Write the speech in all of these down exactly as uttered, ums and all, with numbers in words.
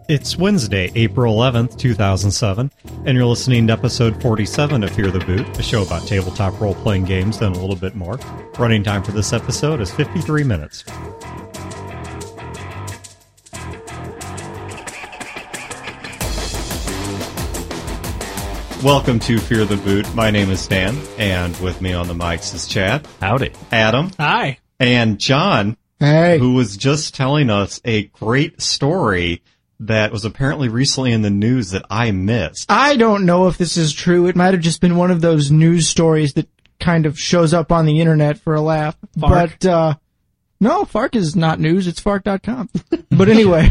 It's Wednesday, April eleventh, two thousand seven, and you're listening to episode forty-seven of Fear the Boot, a show about tabletop role-playing games and a little bit more. Running time for this episode is fifty-three minutes. Welcome to Fear the Boot. My name is Stan, and with me on the mics is Chad. Howdy. Adam. Hi. And John. Hey. Who was just telling us a great story that was apparently recently in the news that I missed. I don't know if this is true. It might have just been one of those news stories that kind of shows up on the internet for a laugh. Fark. But, uh, no, Fark is not news. It's Fark dot com. But anyway,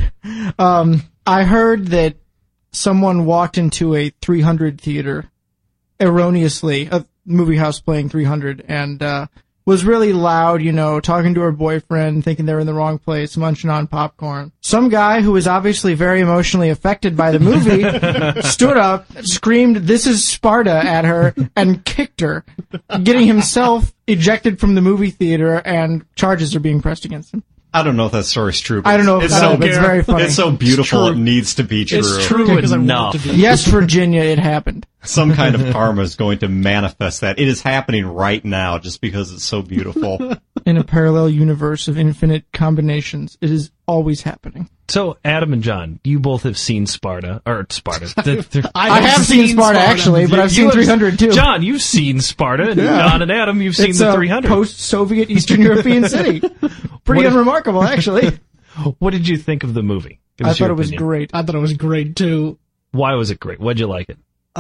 um, I heard that someone walked into a three hundred theater erroneously, a movie house playing three hundred, and, uh, was really loud, you know, talking to her boyfriend, thinking they were in the wrong place, munching on popcorn. Some guy who was obviously very emotionally affected by the movie stood up, screamed, "This is Sparta," at her, and kicked her, getting himself ejected from the movie theater, and charges are being pressed against him. I don't know if that story's true. But I don't know if it's, it's, so, but it's very funny. It's so beautiful It's it needs to be true. It's true Because I want enough. it to be. Yes, Virginia, it happened. Some kind of karma is going to manifest that. It is happening right now just because it's so beautiful. In a parallel universe of infinite combinations, it is always happening. So, Adam and John, you both have seen Sparta, or Sparta. The- the- I have seen Sparta, actually, but I've You seen have- three hundred too. John, you've seen Sparta, and Yeah. John and Adam, you've seen It's the a three hundred. post-Soviet Eastern European city. Pretty What- unremarkable, actually. What did you think of the movie? Give I us your thought it was opinion. great. I thought it was great too. Why was it great? Why'd you like it?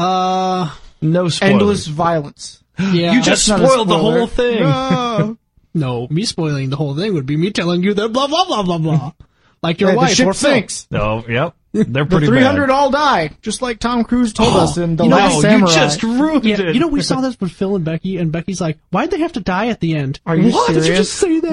Uh, No spoilers. Endless violence. yeah. You just That's not a spoiled the spoiler. whole thing. No. no, me spoiling the whole thing would be me telling you that blah blah blah blah blah. Like your Yeah, the wife ship or Phil. sinks. Oh, yep. They're The pretty three hundred bad. all die, just like Tom Cruise told us in The you know, Last Oh, Samurai. you just ruined Yeah, it. you know, we saw this with Phil and Becky, and Becky's like, "Why'd they have to die at the end?" Are you what? serious? Did you just say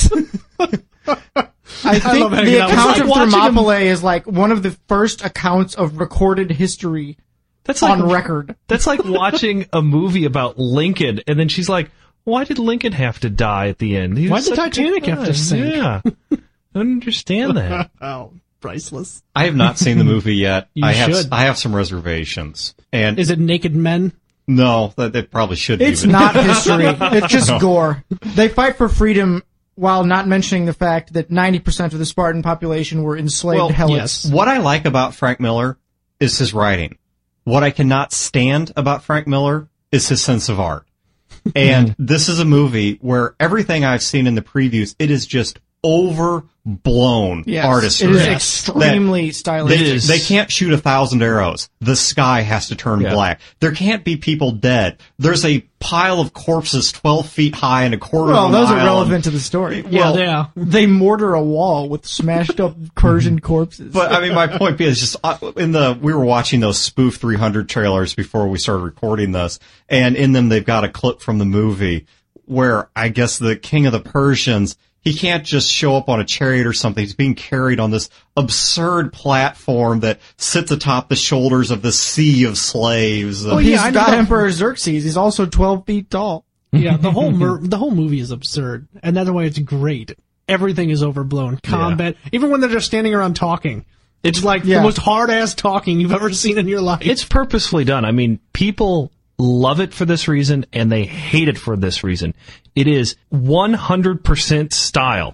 that? What? I think love hanging the out with account them. of It's like watching Thermopylae is like one of the first accounts of recorded history That's like on record. That's like watching a movie about Lincoln, and then she's like, "Why did Lincoln have to die at the end? He was Why'd the such a Titanic good have to guy." sink? Yeah, I don't understand that. Oh, priceless. I have not seen the movie yet. You I have should. I have some reservations. And Is it naked men? no, that, that probably should be. It's but- not history. It's just gore. They fight for freedom while not mentioning the fact that ninety percent of the Spartan population were enslaved Well, helots. yes. What I like about Frank Miller is his writing. What I cannot stand about Frank Miller is his sense of art. And this is a movie where everything I've seen in the previews, it is just overblown Yes, artistry. it is That- extremely They, stylistic. is. they can't shoot a thousand arrows. The sky has to turn Yeah. black. There can't be people dead. There's a pile of corpses twelve feet high and a quarter Well, of a those are mile. relevant to the story. Well, yeah. They mortar a wall with smashed up Persian corpses. But I mean, my point being is just uh, in the we were watching those spoof three hundred trailers before we started recording this, and in them they've got a clip from the movie where I guess the king of the Persians, he can't just show up on a chariot or something. He's being carried on this absurd platform that sits atop the shoulders of the sea of slaves. well, Uh, he's yeah, I know got that- Emperor Xerxes. He's also twelve feet tall. Yeah, the whole mer- the whole movie is absurd, and that's why it's great. Everything is overblown. Combat, even when they're just standing around talking, it's like Yeah. the most hard ass talking you've ever seen in your life. It's purposefully done. I mean, people love it for this reason, and they hate it for this reason. It is one hundred percent style,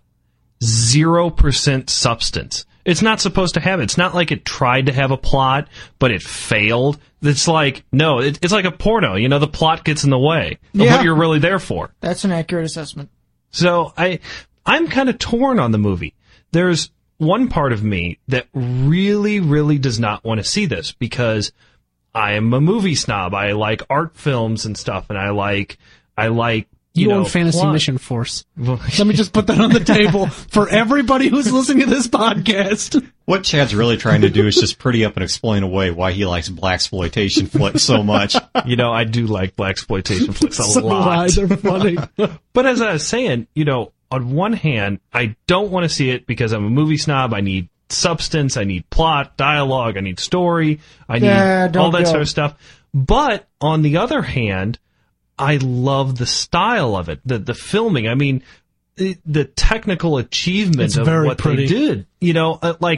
zero percent substance. It's not supposed to have it. It's not like it tried to have a plot, but it failed. It's like, no, it, it's like a porno. You know, the plot gets in the way of Yeah. what you're really there for. That's an accurate assessment. So I, I'm kind of torn on the movie. There's one part of me that really, really does not want to see this because I am a movie snob. I like art films and stuff, and I like, I like, you, you know, own Fantasy plot. Mission Force. Let me just put that on the table for everybody who's listening to this podcast. what Chad's really trying to do is just pretty up and explain away why he likes blaxploitation flicks so much. You know, I do like blaxploitation flicks a So lot. They're funny. But as I was saying, you know, on one hand, I don't want to see it because I'm a movie snob. I need substance. I need plot, dialogue. I need story. I need Yeah, don't all that go. sort of stuff. But on the other hand, I love the style of it, the the filming. I mean, the, the technical achievement It's of very what pretty. they did. You know, uh, like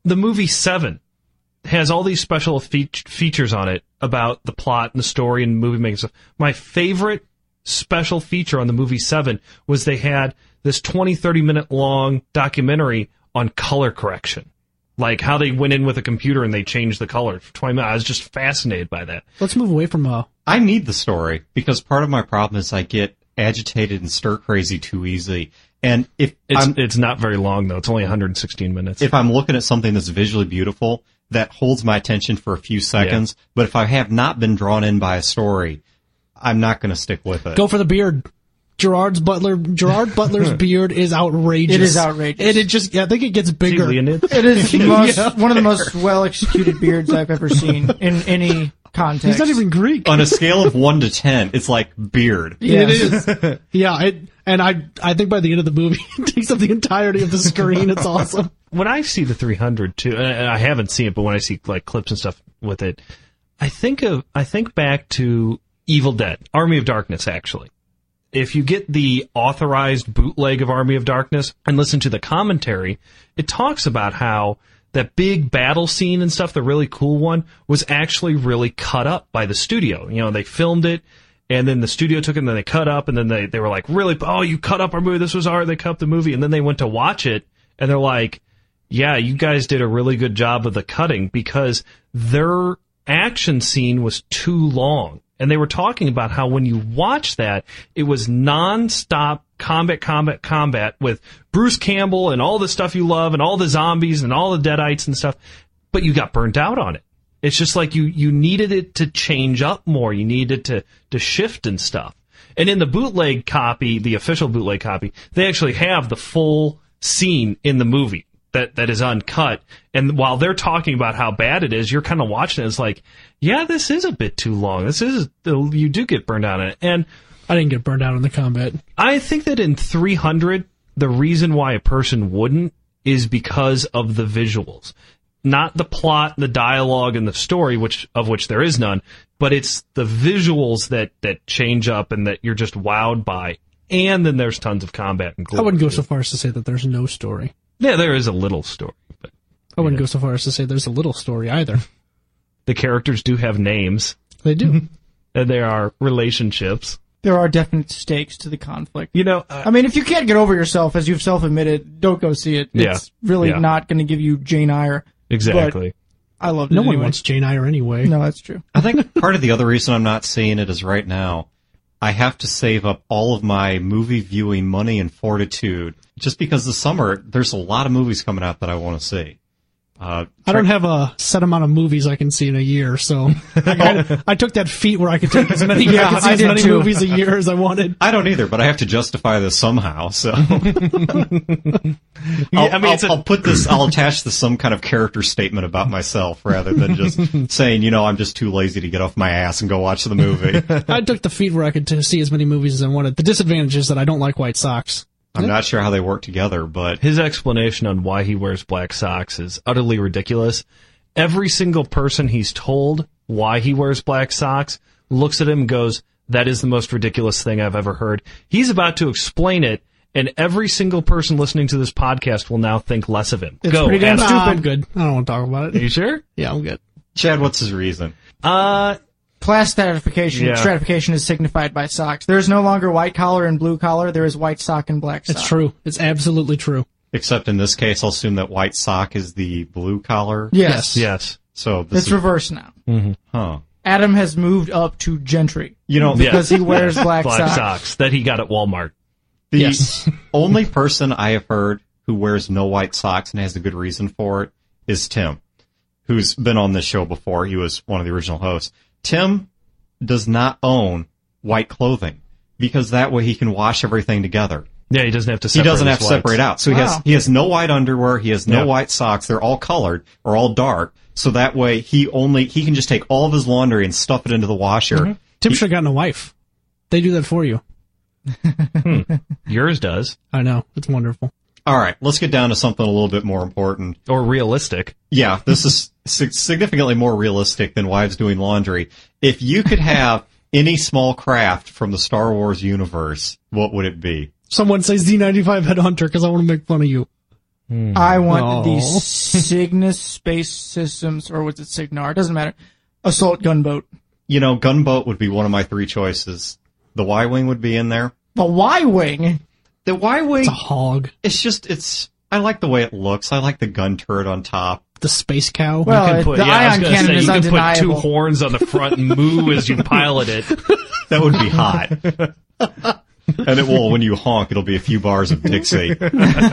the movie Seven has all these special fe- features on it about the plot and the story and movie making stuff. My favorite special feature on the movie Seven was they had this twenty, thirty minute long documentary on color correction. Like how they went in with a computer and they changed the color for twenty minutes. I was just fascinated by that. Let's move away from uh I need the story because part of my problem is I get agitated and stir crazy too easy. And if It's, I'm, it's not very long though. It's only one hundred sixteen minutes. if I'm looking at something that's visually beautiful, that holds my attention for a few seconds. But if I have not been drawn in by a story, I'm not going to stick with it. go for the beard. Gerard's Butler Gerard Butler's beard is outrageous. It is outrageous. And it just yeah, I think it gets Is he bigger. Leonid? It is the most, Yeah. one of the most well-executed beards I've ever seen in any context. He's not even Greek. On a scale of one to ten, it's like beard. It Yes. is. Yeah, it, and I I think by the end of the movie, it takes up the entirety of the screen. It's awesome. When I see the three hundred too, and I haven't seen it, but when I see like clips and stuff with it, I think of I think back to Evil Dead, Army of Darkness. Actually, if you get the authorized bootleg of Army of Darkness and listen to the commentary, it talks about how that big battle scene and stuff, the really cool one, was actually really cut up by the studio. You know, they filmed it. And then the studio took it and then they cut up and then they, they were like, really, oh, you cut up our movie. This was our, they cut up the movie. And then they went to watch it and they're like, yeah, you guys did a really good job of the cutting because their action scene was too long. And they were talking about how when you watch that, it was non-stop combat, combat, combat with Bruce Campbell and all the stuff you love and all the zombies and all the Deadites and stuff, but you got burnt out on it. It's just like you, you needed it to change up more. You needed to, to shift and stuff. And in the bootleg copy, the official bootleg copy, they actually have the full scene in the movie that, that is uncut. And while they're talking about how bad it is, you're kind of watching it. It's like, yeah, this is a bit too long. This is, you do get burned out on it. And I didn't get burned out in the combat. I think that in three hundred, the reason why a person wouldn't is because of the visuals. Not the plot, the dialogue, and the story, which of which there is none, but it's the visuals that, that change up and that you're just wowed by. And then there's tons of combat and gore. I wouldn't go so far as to say that there's no story. Yeah, there is a little story, but I wouldn't go so far as to say there's a little story either. the characters do have names, They do. and there are relationships. There are definite stakes to the conflict. You know, uh, I mean, if you can't get over yourself, as you've self-admitted, don't go see it. Yeah. It's really Yeah. not going to give you Jane Eyre. exactly. I loved No it one anyway. wants Jane Eyre anyway. No, that's true. I think part of the other reason I'm not seeing it is right now, I have to save up all of my movie viewing money and fortitude just because this summer there's a lot of movies coming out that I want to see. Uh, I don't have a set amount of movies I can see in a year, so I, got, I took that feat where I could take as many, Yeah, I could see I as did many too. movies a year as I wanted. I don't either, but I have to justify this somehow. So I'll, I mean, it's I'll, a- I'll put this. I'll attach this some kind of character statement about myself rather than just saying, you know, I'm just too lazy to get off my ass and go watch the movie. I took the feat where I could t- see as many movies as I wanted. The disadvantage is that I don't like white socks. I'm not sure how they work together, but His explanation on why he wears black socks is utterly ridiculous. Every single person he's told why he wears black socks looks at him and goes, that is the most ridiculous thing I've ever heard. He's about to explain it, and every single person listening to this podcast will now think less of him. It's Go, pretty damn ask- Nah, stupid. I'm good. I don't want to talk about Are it. you sure? Yeah, I'm good. Chad, what's his reason? Uh, Class stratification. Yeah. Stratification is signified by socks. There is no longer white collar and blue collar. There is white sock and black sock. It's true. It's absolutely true. Except in this case, I'll assume that white sock is the blue collar. Yes. yes. So this It's is, reversed now. huh? Adam has moved up to gentry You know, because Yeah. he wears black, Black socks. socks that he got at Walmart. the Yes. only person I have heard who wears no white socks and has a good reason for it is Tim, who's been on this show before. He was one of the original hosts. Tim does not own white clothing because that way he can wash everything together. Yeah, he doesn't have to He separate doesn't have to his whites. separate out. So he has Wow. he has no white underwear, he has no Yeah. white socks. They're all colored or all dark. So that way he only he can just take all of his laundry and stuff it into the washer. Tim should have gotten a wife. They do that for you. Yours does. I know. It's wonderful. All right, let's get down to something a little bit more important. Or realistic. Yeah, this is sig- significantly more realistic than wives doing laundry. If you could have any small craft from the Star Wars universe, what would it be? Someone say Z ninety-five Headhunter because I want to make fun of you. I want Oh. the Cygnus Space Systems, or was it Cygnar? It doesn't matter. Assault gunboat. You know, gunboat would be one of my three choices. The Y-wing would be in there. The Y-wing. The Y-wing, It's a hog. it's just, it's, I like the way it looks. I like the gun turret on top. The space cow. Well, You can it- put, the yeah, I was ion gonna cannon say, is you can put two undeniable. horns on the front and moo as you pilot it. That would be hot. And it will, when you honk, it'll be a few bars of Dixie. You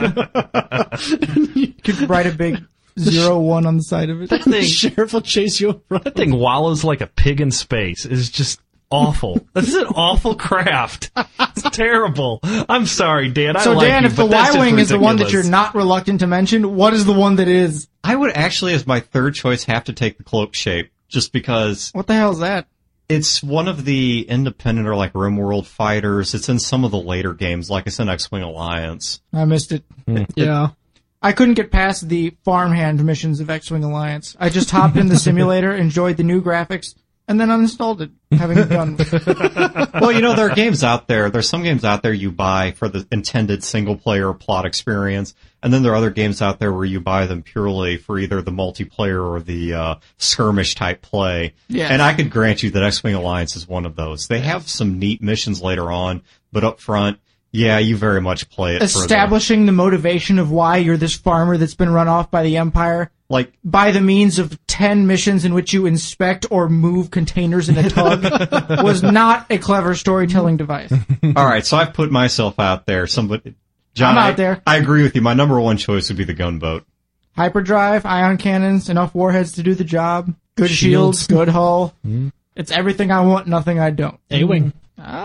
could write a big zero one on the side of it. That the thing, sheriff will chase you around. that thing wallows like a pig in space. It's just awful. This is an awful craft. It's terrible. I'm sorry, Dan. I So, like Dan, you, if the but that's just Y-wing is the one that ridiculous. you're not reluctant to mention, what is the one that is? I would actually, as my third choice, have to take the cloak shape, just because What the hell is that? it's one of the independent or like RimWorld fighters. It's in some of the later games, like it's in X-Wing Alliance. I missed it. Yeah. I couldn't get past the farmhand missions of X-Wing Alliance. I just hopped in the simulator, enjoyed the new graphics, and then uninstalled it, having done with it. Well, you know, there are games out there. There's some games out there you buy for the intended single-player plot experience, and then there are other games out there where you buy them purely for either the multiplayer or the uh, skirmish-type play. Yes. And I could grant you that X-Wing Alliance is one of those. They have some neat missions later on, but up front, yeah, you very much play it for the, Establishing the motivation of why you're this farmer that's been run off by the Empire like, by the means of ten missions in which you inspect or move containers in a tug was not a clever storytelling device. all right, so I've put myself out there. Somebody, John, I'm out I, there. I agree with you. My number one choice would be the gunboat. Hyperdrive, ion cannons, enough warheads to do the job, good shields, Shields. good hull. It's everything I want, nothing I don't. A-wing.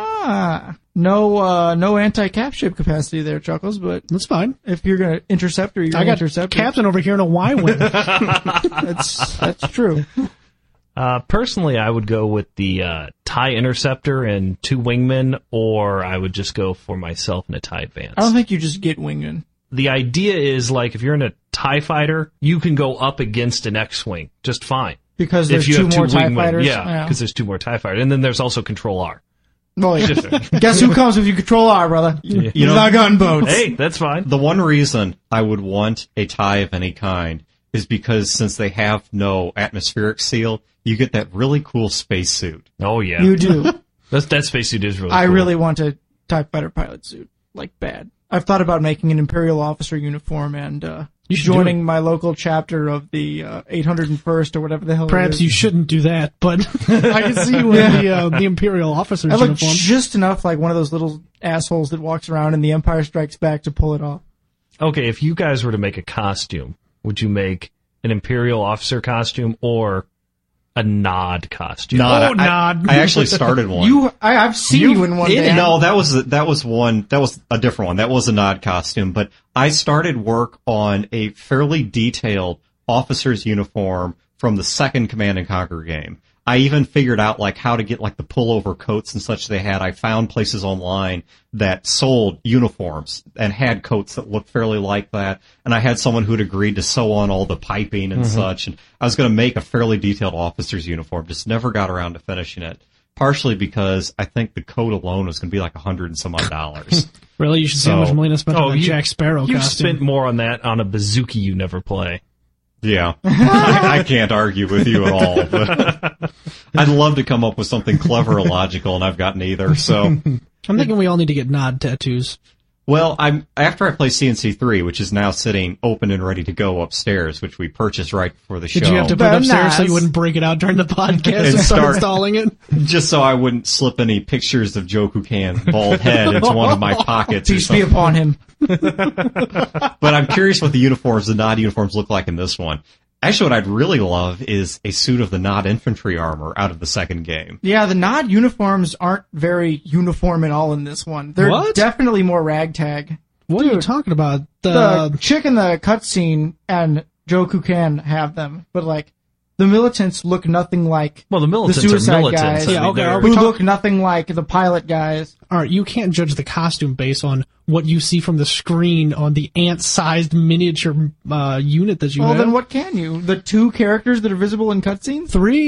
Ah, no, uh, no anti-cap ship capacity there, Chuckles, but That's fine. if you're gonna interceptor, you're I got interceptor. Captain over here in a Y-wing. That's, that's true. Uh, personally, I would go with the uh, TIE Interceptor and two wingmen, or I would just go for myself in a TIE Advance. I don't think you just get wingman. The idea is, like, if you're in a TIE fighter, you can go up against an X-Wing just fine. Because there's if you two have two more TIE wingmen. fighters. Yeah, because there's two more TIE fighters. And then there's also Control R. Well, yeah. Guess who comes with you control R, brother? You You know- know, gunboats. Hey, that's fine. The one reason I would want a tie of any kind is because since they have no atmospheric seal, you get that really cool spacesuit. Oh, yeah. You do. That's, that spacesuit is really I cool. really want a TIE fighter pilot suit. Like, bad. I've thought about making an Imperial officer uniform and, uh, You should do joining my local chapter of the, uh, eight hundred first or whatever the hell it Perhaps is. you shouldn't do that, but I can see you in the, uh, the Imperial officer's I look uniform. just enough like one of those little assholes that walks around in The Empire Strikes Back to pull it off. Okay, if you guys were to make a costume, would you make an Imperial officer costume or a Nod costume? Nod, Oh, I, Nod. I actually started one. You, I, I've seen you, in one day. No, that was that was one. That was a different one. That was a Nod costume. But I started work on a fairly detailed officer's uniform from the second Command and Conquer game. I even figured out like how to get like the pullover coats and such they had. I found places online that sold uniforms and had coats that looked fairly like that. And I had someone who'd agreed to sew on all the piping and such. And I was going to make a fairly detailed officer's uniform. Just never got around to finishing it. Partially because I think the coat alone was going to be like a hundred and some odd dollars. Really, you should see how So- much Melina spent Oh, on that you- Jack Sparrow You've costume. spent more on that on a bazooki you never play. Yeah, I, I can't argue with you at all. But I'd love to come up with something clever or logical, and I've got neither. So, I'm thinking we all need to get Nod tattoos. well, I'm after I play C N C three, which is now sitting open and ready to go upstairs, which we purchased right before the show, Did you have to put it Very upstairs so nice. you wouldn't break it out during the podcast and, And start, start- installing it? just so I wouldn't slip any pictures of Joe Kukan's bald head into one of my pockets. Or Peace be something. upon him. But I'm curious what the uniforms, the Nod uniforms, look like in this one. Actually, what I'd really love is a suit of the Nod infantry armor out of the second game. Yeah, the Nod uniforms aren't very uniform at all in this one. They're What? definitely more ragtag. What are you talking about? The The, chick in the cutscene and Joe Kukan have them, but like the militants look nothing like Well, the militants the suicide are militants. guys. I Yeah, mean, okay, they're- are who we talk- look nothing like the pilot guys. all right, you can't judge the costume based on what you see from the screen on the ant-sized miniature uh, unit that you Well, have. then what can you? The two characters that are visible in cutscenes? Three.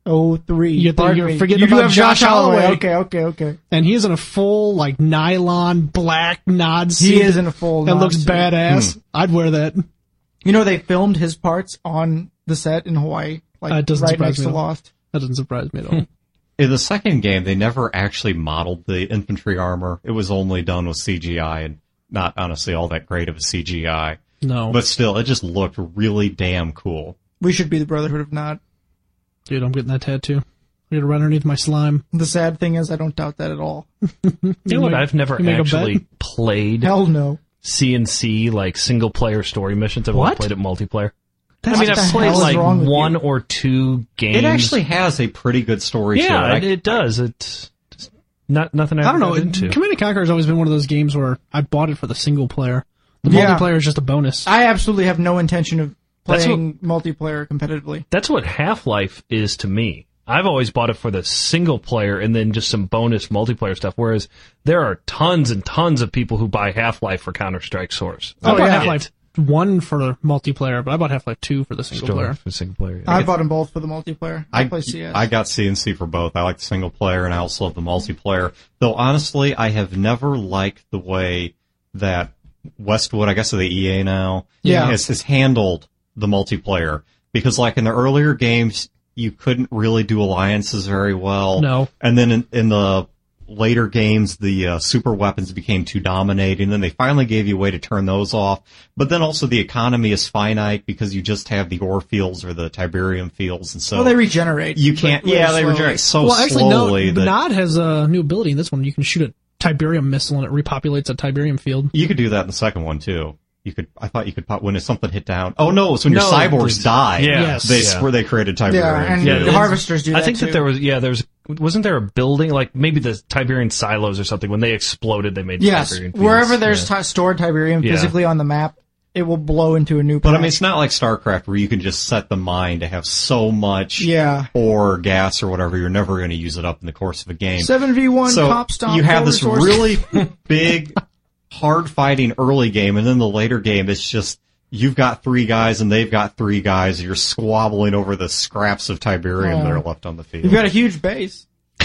Oh, three. You're, Pardon you're me. forgetting You do about have Josh Holloway. Okay, okay, okay. And he is in a full, like, nylon black nod suit. He is in a full That nod looks suit. badass. Hmm. I'd wear that. You know, they filmed his parts on the set in Hawaii, like Uh, it doesn't right surprise next me to at all. Lost. That doesn't surprise me at all. In the second game, they never actually modeled the infantry armor. It was only done with C G I, and not honestly all that great of a C G I. No. But still, it just looked really damn cool. We should be the Brotherhood of Nod. Dude, I'm getting that tattoo. I'm gonna run underneath my slime. The sad thing is, I don't doubt that at all. You know what? make- I've never you make a actually bet? played Hell no. C N C, like, single-player story missions. I've only What? played it multiplayer. That's I mean, what I've the played, hell is like, wrong with one you? or two games. It actually has a pretty good story Yeah, to it, it. it does. It's just not nothing I, I don't know. got into. Command and Conquer has always been one of those games where I bought it for the single player. The Yeah. multiplayer is just a bonus. I absolutely have no intention of That's playing multiplayer competitively. That's what Half-Life is to me. I've always bought it for the single player and then just some bonus multiplayer stuff, whereas there are tons and tons of people who buy Half-Life for Counter-Strike Source. I bought yeah. Half-Life one for the multiplayer, but I bought Half-Life two for the single Still player. for single player. I bought them both for the multiplayer. I, I, play C S. I got C N C for both. I like the single player and I also love the multiplayer. Though honestly, I have never liked the way that Westwood, I guess the E A now, Yeah. has, has handled the multiplayer. Because like in the earlier games, you couldn't really do alliances very well. No. And then in, in the later games, the uh, super weapons became too dominating, and then they finally gave you a way to turn those off. But then also the economy is finite because you just have the ore fields or the Tiberium fields, and so well, they regenerate. you can't. but really Yeah, they slowly. regenerate so Well, actually, slowly no. that Nod has a new ability in this one. You can shoot a Tiberium missile and it repopulates a Tiberium field. you could do that in the second one too. You could. I thought you could pop when something hit down. Oh no, it's when your No, cyborgs the- die. yeah. Yes. They Yeah. where they created Tiberium. Yeah, and Yeah, the it's- harvesters do that I think too. that there was, yeah, there was, wasn't there a building, like maybe the Tiberian silos or something, when they exploded, they made Yes, Tiberian fields. wherever there's Yeah. ti- stored Tiberium Yeah. physically on the map, it will blow into a new But I patch. mean, it's not like StarCraft where you can just set the mine to have so much Yeah. ore, gas, or whatever. You're never going to use it up in the course of a game. seven v one so cop stomp. you have full this resource. really big, hard fighting early game, and then the later game, it's just you've got three guys and they've got three guys. And you're squabbling over the scraps of Tiberium Oh. that are left on the field. You've got a huge base.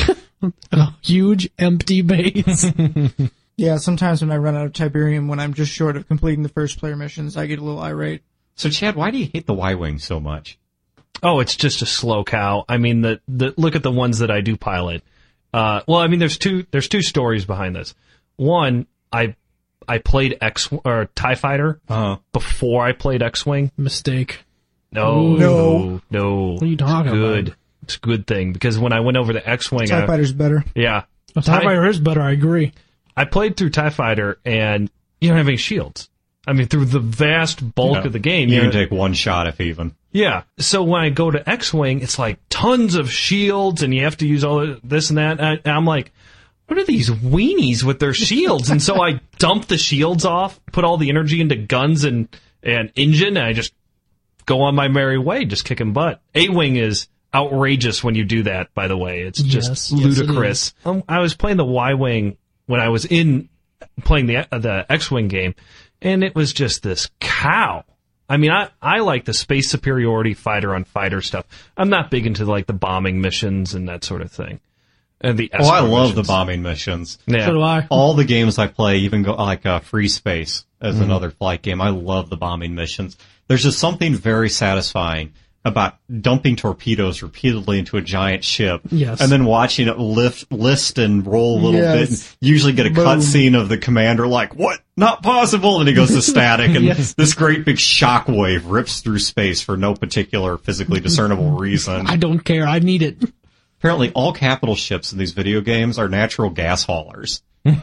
A huge empty base. Yeah, sometimes when I run out of Tiberium, when I'm just short of completing the first player missions, I get a little irate. So, Chad, why do you hate the Y-Wing so much? Oh, it's just a slow cow. I mean, the, the look at the ones that I do pilot. Uh, well, I mean, there's two there's two stories behind this. One, I I played X or TIE Fighter Uh, before I played X-Wing. Mistake. No, Ooh. no, no. What are you talking it's good. about? It's a good thing because when I went over to X-Wing, TIE I, Fighter's better. yeah, A TIE Fighter is better, I agree. I played through TIE Fighter and you don't have any shields. I mean, through the vast bulk no. of the game, You you can know- take one shot if even. Yeah. So when I go to X-Wing, it's like tons of shields and you have to use all of this and that. And, I, and I'm like, what are these weenies with their shields? And so I dump the shields off, put all the energy into guns and, and engine, and I just go on my merry way, just kicking butt. A-Wing is outrageous when you do that, by the way. It's just Yes, yes, it ludicrous. Um, I was playing the Y-Wing when I was in playing the the X-Wing game, and it was just this cow. I mean, I, I like the space superiority fighter on fighter stuff. I'm not big into like the bombing missions and that sort of thing. And the Oh, I escort love the missions. bombing missions. Yeah. So do I. All the games I play, even go like uh, Free Space as Mm-hmm. another flight game. I love the bombing missions. There's just something very satisfying about dumping torpedoes repeatedly into a giant ship, Yes. and then watching it lift, list, and roll a little Yes. bit. And usually get a Boom. cutscene of the commander like, "What? Not possible!" And he goes to static, and Yes. this great big shockwave rips through space for no particular physically discernible reason. I don't care. I need it. Apparently, all capital ships in these video games are natural gas haulers.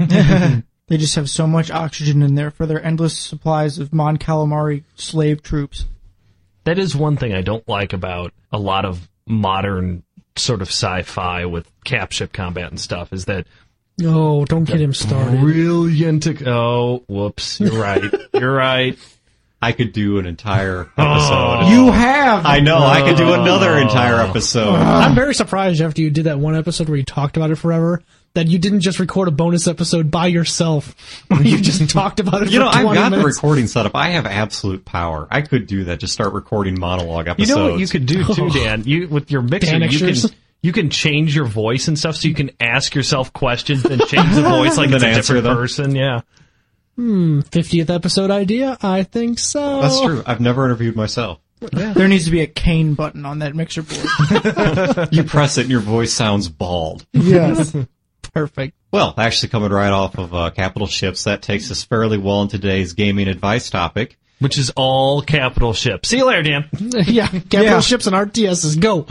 They just have so much oxygen in there for their endless supplies of Mon Calamari slave troops. That is one thing I don't like about a lot of modern sort of sci-fi with cap ship combat and stuff is that Oh, don't get him started. brilliant. Oh, whoops. You're right. You're right. I could do an entire episode. You have! I know, I could do another entire episode. I'm very surprised after you did that one episode where you talked about it forever that you didn't just record a bonus episode by yourself where you just talked about it You for know, I've twenty got the minutes. recording set up. I have absolute power. I could do that. Just start recording monologue You episodes. know what you could do too, Dan? You with your mixer, Dan you can extras? you can change your voice and stuff, so you can ask yourself questions and change the voice like it's a Then answer different them. person. Yeah. fiftieth episode idea? I think so. That's true. I've never interviewed myself. There needs to be a cane button on that mixer board. You press it and your voice sounds bald. Yes. Perfect. Well, actually coming right off of uh, Capital Ships, that takes us fairly well into today's gaming advice topic. Which is all capital ships. See you later, Dan. Yeah, capital Yeah. ships and R T Ss, go.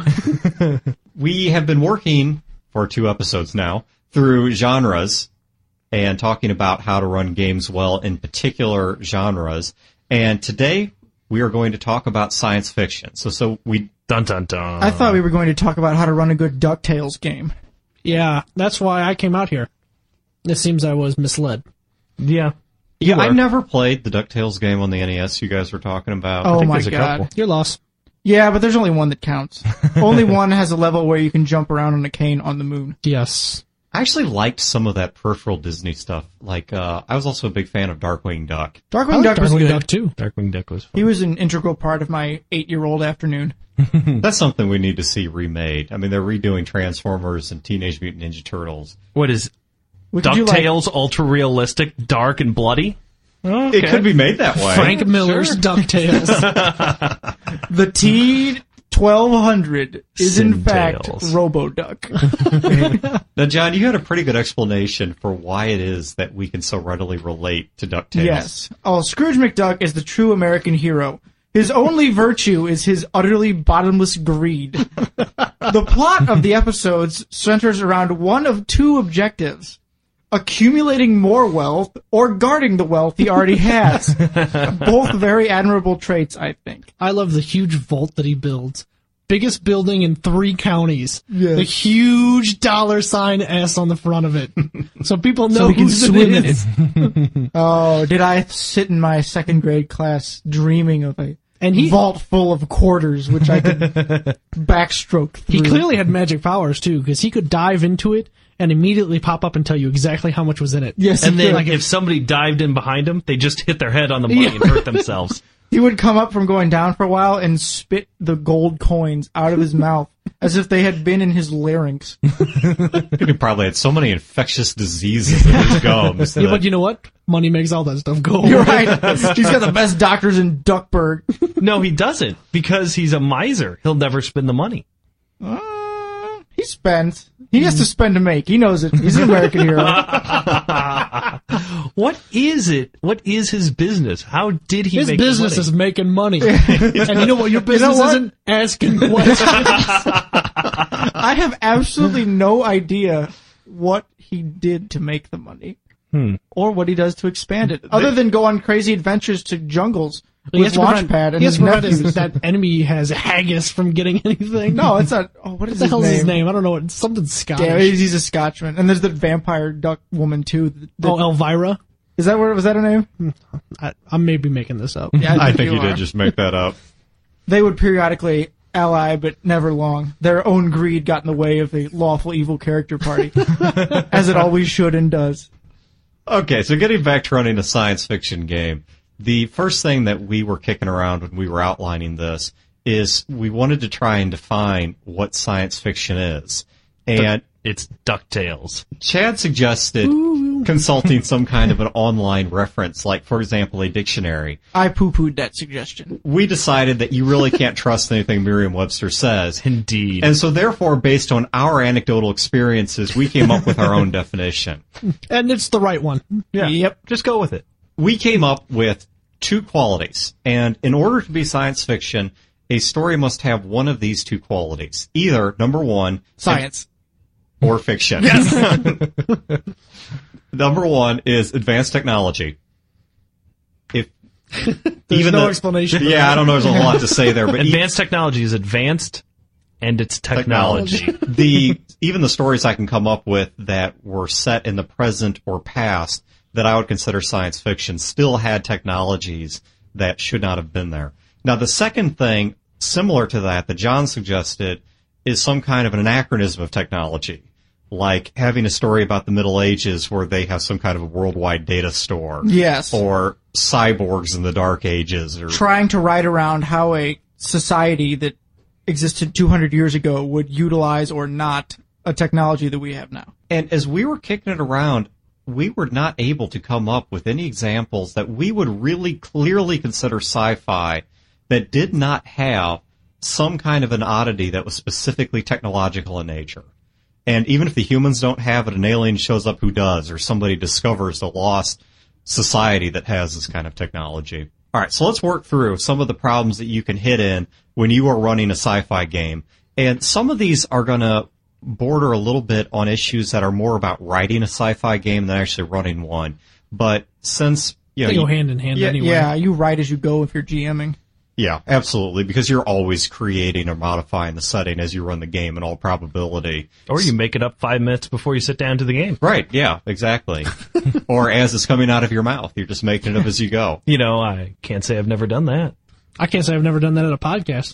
We have been working for two episodes now through genres and talking about how to run games well in particular genres. And today we are going to talk about science fiction. So, so we Dun dun dun. I thought we were going to talk about how to run a good DuckTales game. Yeah, that's why I came out here. It seems I was misled. Yeah. Yeah, You I were. never played the DuckTales game on the N E S you guys were talking about. Oh think my there's a god. couple. Your loss. Yeah, but there's only one that counts. Only one has a level where you can jump around on a cane on the moon. Yes. I actually liked some of that peripheral Disney stuff. Like, uh, I was also a big fan of Darkwing Duck. Darkwing I like Duck was Darkwing good. Duck too. Darkwing Duck was fun. He was an integral part of my eight-year-old afternoon. That's something we need to see remade. I mean, they're redoing Transformers and Teenage Mutant Ninja Turtles. What is What did you like? DuckTales ultra realistic, dark and bloody? Okay. It could be made that way. Frank Miller's sure. DuckTales. The T twelve hundred is in fact Sintails. RoboDuck. Now, John, you had a pretty good explanation for why it is that we can so readily relate to DuckTales. Yes. Oh, Scrooge McDuck is the true American hero. His only virtue is his utterly bottomless greed. The plot of the episodes centers around one of two objectives. Accumulating more wealth or guarding the wealth he already has. Both very admirable traits, I think. I love the huge vault that he builds. Biggest building in three counties. Yes. The huge dollar sign S on the front of it. So people know So we can whose swim it in is. Oh, did I sit in my second grade class dreaming of a And he- vault full of quarters which I could backstroke through? He clearly had magic powers too, because he could dive into it and immediately pop up and tell you exactly how much was in it. Yes, And he then could. if somebody dived in behind him, they just hit their head on the money Yeah. and hurt themselves. He would come up from going down for a while and spit the gold coins out of his mouth as if they had been in his larynx. He probably had so many infectious diseases in his gums. Yeah, that- but you know what? Money makes all that stuff go. You're right. He's got the best doctors in Duckburg. No, he doesn't, because he's a miser. He'll never spend the money. Uh, he spends. He has to spend to make. He knows it. He's an American hero. What is it? What is his business? How did he His make business the is money? making money. And you know what your business what? isn't? Asking questions. I have absolutely no idea what he did to make the money. Hmm. Or what he does to expand it. Other than go on crazy adventures to jungles He has with to prevent- Launchpad and he has his to prevent nephews. his- that enemy has haggis from getting anything. No, it's not. Oh, what is What the his hell name? is his name? I don't know. It's something Scottish. Yeah, he's, he's a Scotchman. And there's the vampire duck woman too. The- the- Oh, Elvira? is that what was that her name? I, I'm maybe making this up. Yeah, I think you are. did just make that up. They would periodically ally, but never long. Their own greed got in the way of the lawful evil character party, as it always should and does. Okay, so getting back to running a science fiction game, the first thing that we were kicking around when we were outlining this is we wanted to try and define what science fiction is. And It's DuckTales. Chad suggested consulting some kind of an online reference, like, for example, a dictionary. I poo-pooed that suggestion. We decided that you really can't trust anything Merriam-Webster says. Indeed. And so therefore, based on our anecdotal experiences, we came up with our own definition. And it's the right one. yeah. Yep. Just go with it. We came up with two qualities. And in order to be science fiction, a story must have one of these two qualities. Either, number one, Science. or fiction. Number one is advanced technology. If There's even no the- explanation. Yeah, I don't know. There's a whole lot to say there, but e- Advanced technology is advanced, and it's technology. the even the stories I can come up with that were set in the present or past that I would consider science fiction still had technologies that should not have been there. Now, the second thing similar to that that John suggested is some kind of an anachronism of technology. like having a story about the Middle Ages where they have some kind of a worldwide data store. Yes. Or cyborgs in the Dark Ages. Or trying to write around how a society that existed two hundred years ago would utilize or not a technology that we have now. And as we were kicking it around, we were not able to come up with any examples that we would really clearly consider sci-fi that did not have some kind of an oddity that was specifically technological in nature. And even if the humans don't have it, an alien shows up who does, or somebody discovers a lost society that has this kind of technology. All right, so let's work through some of the problems that you can hit in when you are running a sci-fi game. And some of these are going to border a little bit on issues that are more about writing a sci-fi game than actually running one. But since, you know, they go you, hand in hand yeah, anyway. Yeah, you write as you go if you're GMing. Yeah, absolutely, because you're always creating or modifying the setting as you run the game in all probability. Or you make it up five minutes before you sit down to the game. Right, yeah, exactly. Or as it's coming out of your mouth, you're just making it up as you go. You know, I can't say I've never done that. I can't say I've never done that at a podcast.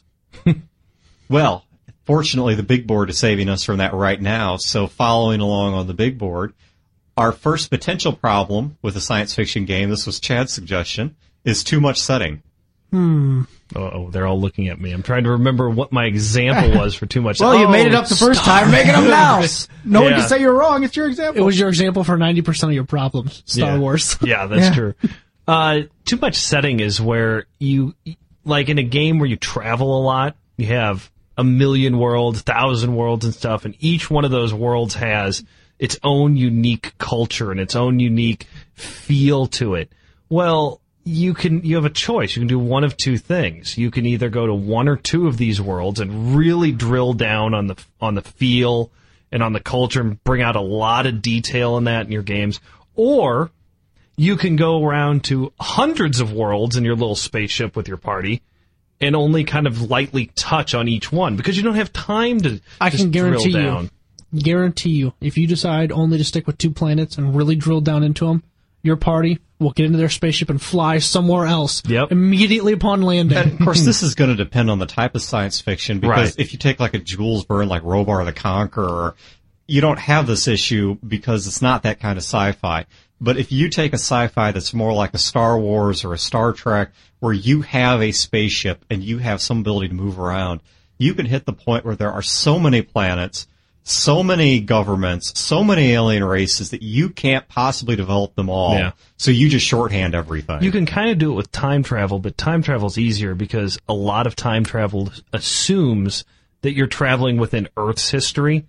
Well, fortunately, the big board is saving us from that right now, so following along on the big board, our first potential problem with a science fiction game, this was Chad's suggestion, is too much setting. Hmm. Oh, they're all looking at me. I'm trying to remember what my example was for too much. Well, oh, you made it up the first stop. time. Make it up now. No one Yeah. can say you're wrong. It's your example. It was your example for ninety percent of your problems, Star Yeah. Wars. Yeah, that's Yeah. true. Uh, too much setting is where you, like in a game where you travel a lot, you have a million worlds, thousand worlds and stuff, and each one of those worlds has its own unique culture and its own unique feel to it. Well, you can, you have a choice. You can do one of two things. You can either go to one or two of these worlds and really drill down on the, on the feel and on the culture and bring out a lot of detail in that in your games, or you can go around to hundreds of worlds in your little spaceship with your party and only kind of lightly touch on each one because you don't have time to I just can guarantee drill you, down. guarantee you, if you decide only to stick with two planets and really drill down into them, your party will get into their spaceship and fly somewhere else Yep. immediately upon landing. And of course, this is going to depend on the type of science fiction, because Right. if you take like a Jules Verne, like Robar the Conqueror, you don't have this issue because it's not that kind of sci-fi. But if you take a sci-fi that's more like a Star Wars or a Star Trek, where you have a spaceship and you have some ability to move around, you can hit the point where there are so many planets, so many governments, so many alien races that you can't possibly develop them all. Yeah. So you just shorthand everything. You can kind of do it with time travel, but time travel is easier because a lot of time travel assumes that you're traveling within Earth's history.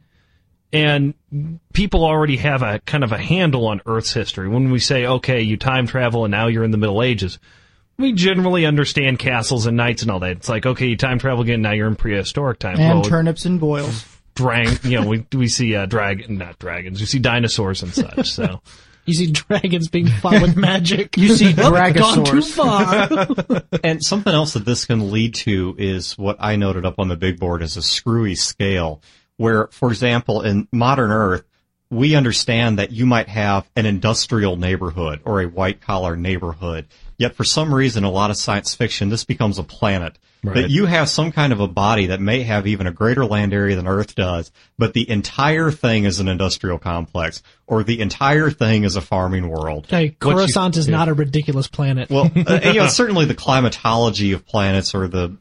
And people already have a kind of a handle on Earth's history. When we say, okay, you time travel and now you're in the Middle Ages, we generally understand castles and knights and all that. It's like, okay, you time travel again, now you're in prehistoric times. and Well, turnips and boils. drang, you know, we we see uh, dragon, not dragons, we see dinosaurs and such. So You see dragons being fought with magic. You see Oh, gone too dragosaurs. far. And something else that this can lead to is what I noted up on the big board as a screwy scale, where, for example, in modern Earth, we understand that you might have an industrial neighborhood or a white-collar neighborhood, yet for some reason, a lot of science fiction, this becomes a planet. Right. That you have some kind of a body that may have even a greater land area than Earth does, but the entire thing is an industrial complex, or the entire thing is a farming world. Hey, What you- Coruscant is yeah. not a ridiculous planet. Well, uh, you know, certainly the climatology of planets or the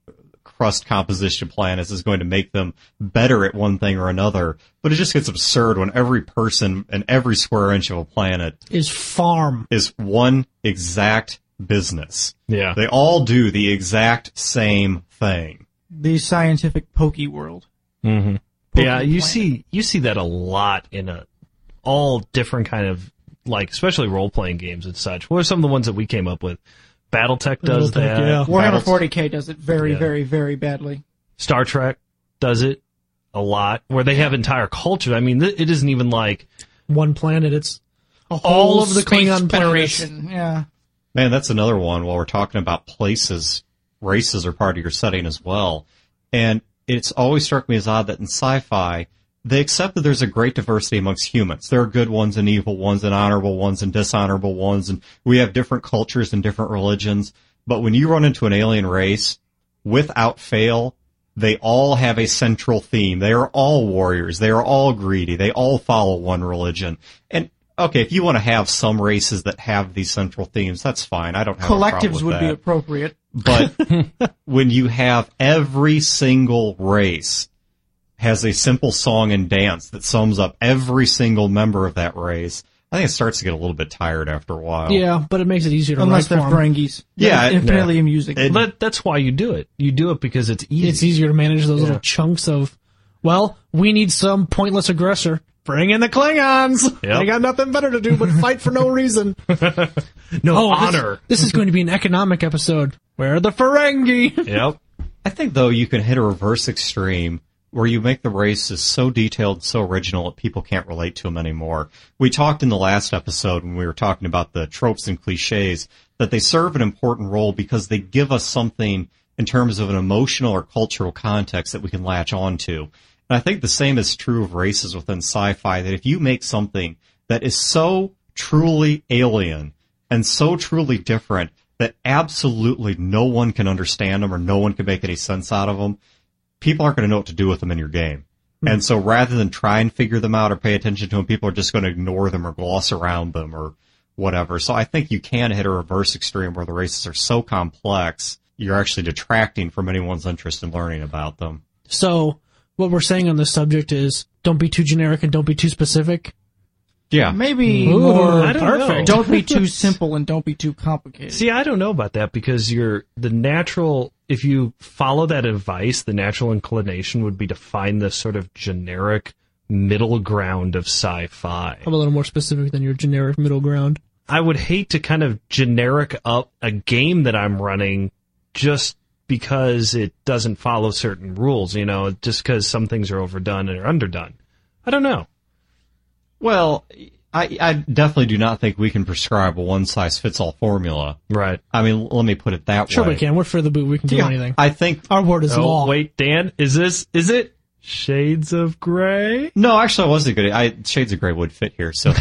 crust composition of planets is going to make them better at one thing or another, but it just gets absurd when every person and every square inch of a planet is farm. is one exact business. yeah, They all do the exact same thing. The scientific pokey world. hmm Pokey yeah, you planet. see you see that a lot in a all different kind of like, especially role playing games and such. What are some of the ones that we came up with? BattleTech does BattleTech, that. yeah. Warhammer Battles- forty K does it very, Yeah. very, very badly. Star Trek does it a lot, where they have entire cultures. I mean, th- it isn't even like One planet. It's A all of the space Klingon planets. Federation. Yeah. Man, that's another one while we're talking about places, races are part of your setting as well. And it's always struck me as odd that in sci-fi, they accept that there's a great diversity amongst humans. There are good ones and evil ones and honorable ones and dishonorable ones, and we have different cultures and different religions. But when you run into an alien race, without fail, They all have a central theme. They are all warriors. They are all greedy. They all follow one religion. And okay, if you want to have some races that have these central themes, that's fine. I don't have a problem Collectives with would that. be appropriate. But when you have every single race has a simple song and dance that sums up every single member of that race, I think it starts to get a little bit tired after a while. Yeah, but it makes it easier to Unless write they're for 'em. Ferengis. Yeah, That's it- infinitely amusing. It- But that's why you do it. You do it because it's easy. It's easier to manage those Yeah. little chunks of, well, we need some pointless aggressor. Bring in the Klingons. Yep. They got nothing better to do but fight for no reason. No Oh, honor. This, this is going to be an economic episode. Where are the Ferengi? Yep. I think, though, you can hit a reverse extreme where you make the races so detailed, so original that people can't relate to them anymore. We talked in the last episode when we were talking about the tropes and cliches that they serve an important role because they give us something in terms of an emotional or cultural context that we can latch onto. And I think the same is true of races within sci-fi, that if you make something that is so truly alien and so truly different that absolutely no one can understand them or no one can make any sense out of them, people aren't going to know what to do with them in your game. And so rather than try and figure them out or pay attention to them, people are just going to ignore them or gloss around them or whatever. So I think you can hit a reverse extreme where the races are so complex, you're actually detracting from anyone's interest in learning about them. So, what we're saying on this subject is, don't be too generic and don't be too specific. Yeah. Maybe Ooh, more. I don't know. perfect. Don't be too simple and don't be too complicated. See, I don't know about that because you're the natural, if you follow that advice, the natural inclination would be to find this sort of generic middle ground of sci-fi. I'm a little more specific than your generic middle ground. I would hate to kind of generic up a game that I'm running just because it doesn't follow certain rules, you know, just because some things are overdone or underdone. I don't know. Well, I, I definitely do not think we can prescribe a one-size-fits-all formula. Right. I mean, let me put it that Sure way. we can. We're for the boot. We can do Yeah, anything. I think Our word is Oh, law. wait, Dan, is this, is it Shades of Grey? No, actually, I wasn't good. I, Shades of Grey would fit here, so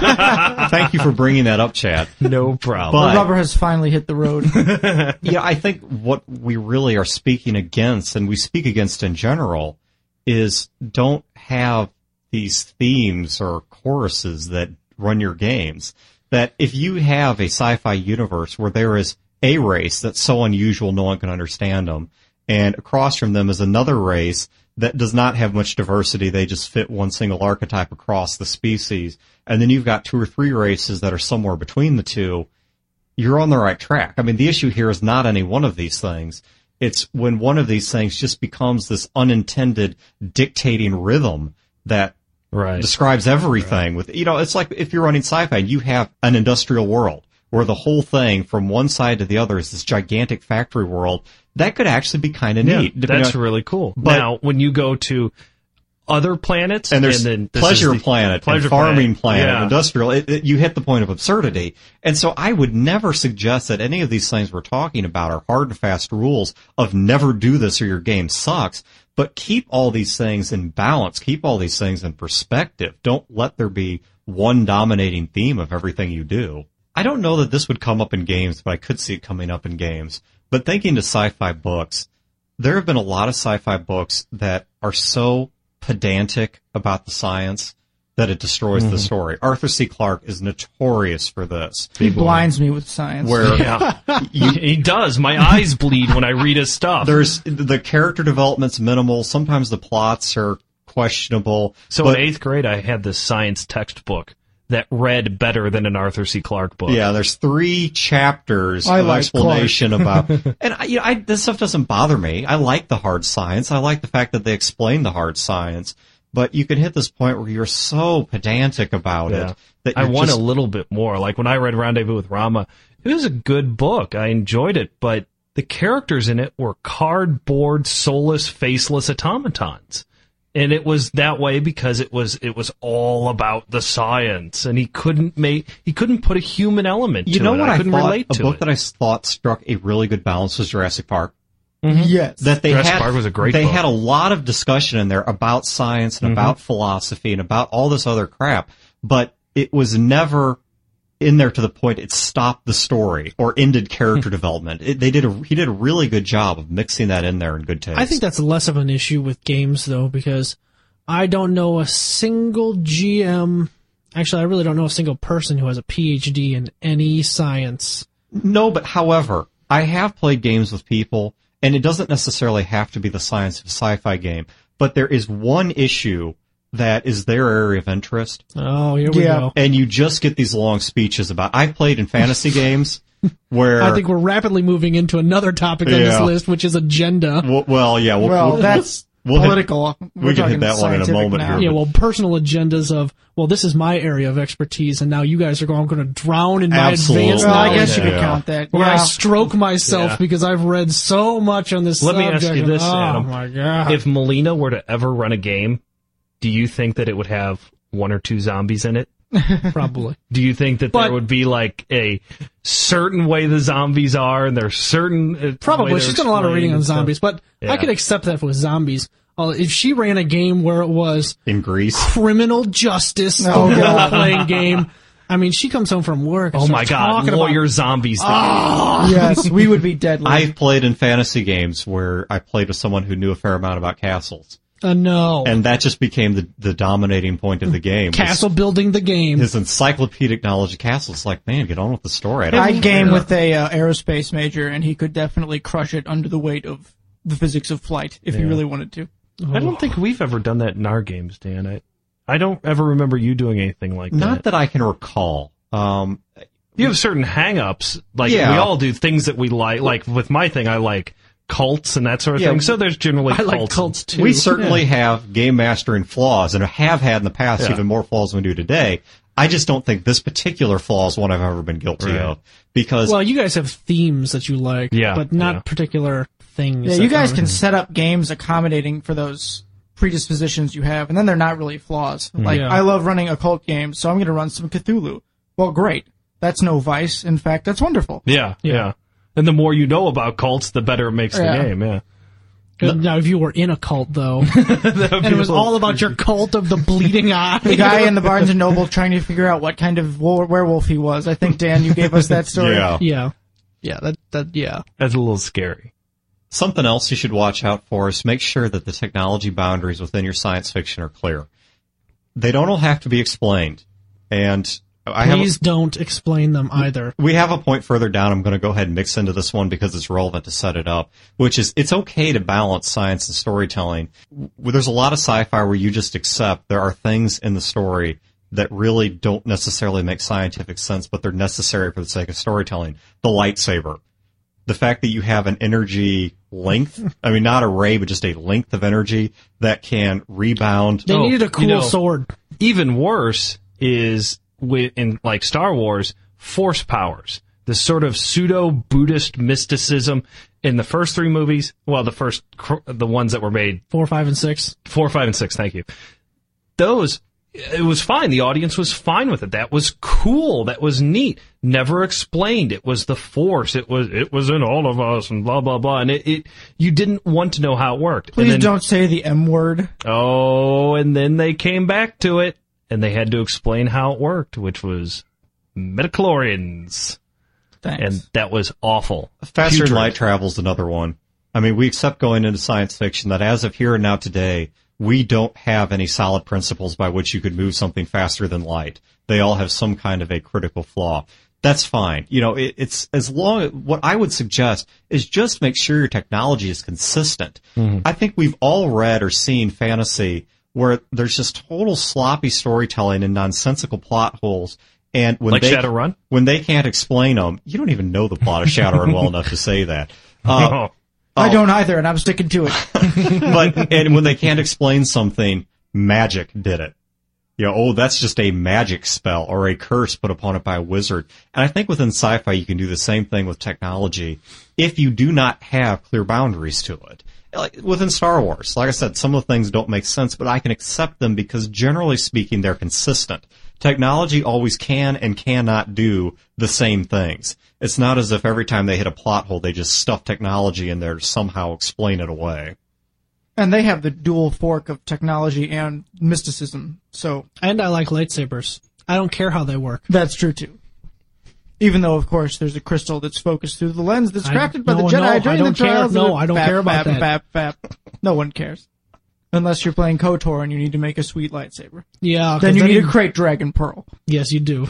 thank you for bringing that up, Chad. No problem. But- the rubber has finally hit the road. Yeah, I think what we really are speaking against, and we speak against in general, is don't have these themes or choruses that run your games. That if you have a sci-fi universe where there is a race that's so unusual no one can understand them, and across from them is another race that does not have much diversity. They just fit one single archetype across the species. And then you've got two or three races that are somewhere between the two. You're on the right track. I mean, the issue here is not any one of these things. It's when one of these things just becomes this unintended dictating rhythm that right. describes everything. With, you know, it's like if you're running sci-fi, you have an industrial world where the whole thing from one side to the other is this gigantic factory world. That could actually be kind of Yeah, neat. that's on- really cool. But- now, when you go to other planets, and there's then this pleasure is the- planet, pleasure and farming planet, planet, yeah. industrial. It, it, you hit the point of absurdity, and so I would never suggest that any of these things we're talking about are hard and fast rules of never do this or your game sucks. But keep all these things in balance. Keep all these things in perspective. Don't let there be one dominating theme of everything you do. I don't know that this would come up in games, but I could see it coming up in games. But thinking to sci-fi books, there have been a lot of sci-fi books that are so pedantic about the science that it destroys Mm-hmm. the story. Arthur C. Clarke is notorious for this. He blinds me with science. Where Yeah, he does. My eyes bleed when I read his stuff. there's the character development's minimal. Sometimes the plots are questionable. So but, in eighth grade, I had this science textbook that read better than an Arthur C. Clarke book. yeah, there's three chapters I of like explanation about, and I, you know, I, this stuff doesn't bother me. I like the hard science. I like the fact that they explain the hard science. But you can hit this point where you're so pedantic about Yeah. it that I you're want just, a little bit more. Like when I read Rendezvous with Rama, it was a good book. I enjoyed it, but the characters in it were cardboard, soulless, faceless automatons. And it was that way because it was it was all about the science, and he couldn't make he couldn't put a human element You to know it. what I I couldn't thought? relate A to book it. that I thought struck a really good balance was Jurassic Park. Yes. That they Jurassic had, Park was a great they book. had a lot of discussion in there about science and about philosophy and about all this other crap, but it was never in there to the point it stopped the story or ended character development. It, they did a, he did a really good job of mixing that in there in good taste. I think that's less of an issue with games, though, because I don't know a single G M. Actually, I really don't know a single person who has a P H D in any science. No, but however, I have played games with people, and it doesn't necessarily have to be the science of a sci-fi game, but there is one issue that is their area of interest. Oh, here we Yeah. go. And you just get these long speeches about, I've played in fantasy games where... I think we're rapidly moving into another topic on this Yeah. list, which is agenda. well, well yeah. We'll, Well, we'll- that's we'll hit- political. we We're can hit talking that one in a scientific moment now. here. Yeah, well, personal agendas of, well, this is my area of expertise, and now you guys are going, I'm going to drown in my Absolutely. advanced Well, I knowledge. guess you could Yeah. count that. Where I Yeah. stroke myself Yeah. because I've read so much on this Let me subject. ask you this, oh, Adam. my God. If Melina were to ever run a game, do you think that it would have one or two zombies in it? Probably. Do you think that But- there would be like a certain way the zombies are, and there's certain uh, Probably. way She's they're done a lot of explained reading on and stuff? zombies, but I Yeah. could accept that if it was zombies. Uh, if she ran a game where it was in Greece. criminal justice, Oh, a God. role-playing game, I mean, she comes home from work and Oh my starts god, talking about- lawyer zombies. Yes, we would be deadly. I've played in fantasy games where I played with someone who knew a fair amount about castles. Uh, no. And that just became the, the dominating point of the game. was Castle building the game. His encyclopedic knowledge of castles. Like, man, get on with the story. don't I care. game with a uh, aerospace major, and he could definitely crush it under the weight of the physics of flight if he Yeah. really wanted to. I don't think we've ever done that in our games, Dan. I, I don't ever remember you doing anything like Not that. that I can recall. Um, You have certain hang-ups. Like, Yeah. we all do things that we like. Like, with my thing, I like cults and that sort of Yeah. thing. So there's generally I like cults. cults too. we certainly have game mastering flaws and have had in the past Yeah. even more flaws than we do today. I just don't think this particular flaw is one I've ever been guilty Right. of. Because Well, you guys have themes that you like, Yeah, but not yeah. particular things. Yeah, that you guys are- can set up games accommodating for those predispositions you have, and then they're not really flaws. Like, Yeah. I love running occult games, so I'm going to run some Cthulhu. Well, great. That's no vice. In fact, that's wonderful. Yeah, yeah, Yeah. And the more you know about cults, the better it makes Yeah. the game, yeah. Now, if you were in a cult, though, and it was all about your cult of the bleeding eye. The guy in the Barnes and Noble trying to figure out what kind of wo- werewolf he was. I think, Dan, you gave us that story. yeah. Yeah. Yeah, that, that, yeah. That's a little scary. Something else you should watch out for is make sure that the technology boundaries within your science fiction are clear. They don't all have to be explained. And I have a- Please don't explain them either. we have a point further down. I'm going to go ahead and mix into this one because it's relevant to set it up, which is it's okay to balance science and storytelling. W- There's a lot of sci-fi where you just accept there are things in the story that really don't necessarily make scientific sense, but they're necessary for the sake of storytelling. The lightsaber. The fact that you have an energy length, I mean, not a ray, but just a length of energy that can rebound. They Oh, needed a you cool know- sword. Even worse is with, in like Star Wars, force powers. This sort of pseudo Buddhist mysticism in the first three movies. Well, the first, cr- the ones that were made Four, five, and six. four, five, and six. Thank you. Those, it was fine. The audience was fine with it. That was cool. That was neat. Never explained. It was the Force. It was it was in all of us and blah blah blah. And it, it you didn't want to know how it worked. Please and then, don't say the M word. Oh, and then they came back to it, and they had to explain how it worked, which was midichlorians, Thanks. and that was awful. Faster than Putrid. light travel is another one. I mean, we accept going into science fiction that as of here and now today, we don't have any solid principles by which you could move something faster than light. They all have some kind of a critical flaw. That's fine. You know, it, it's as long, what I would suggest is just make sure your technology is consistent. I think we've all read or seen fantasy where there's just total sloppy storytelling and nonsensical plot holes. And when Like they, Shadowrun? when they can't explain them, you don't even know the plot of Shadowrun well enough to say that. Uh, Oh. I don't either, and I'm sticking to it. but and when they can't explain something, magic did it. You know, oh, that's just a magic spell or a curse put upon it by a wizard. And I think within sci-fi, you can do the same thing with technology if you do not have clear boundaries to it. Like within Star Wars, like I said, some of the things don't make sense, but I can accept them because generally speaking, they're consistent. Technology always can and cannot do the same things. It's not as if every time they hit a plot hole, they just stuff technology in there to somehow explain it away. And they have the dual fork of technology and mysticism, so And I like lightsabers. I don't care how they work. that's true too. Even though, of course, there's a crystal that's focused through the lens that's I- crafted by no, the Jedi no, I during don't the trials. care. No, of- I don't Bap, care about bap, that. Bap, bap. No one cares. Unless you're playing KOTOR and you need to make a sweet lightsaber. Yeah. 'cause Then you need you- a Crate Dragon Pearl. Yes, you do.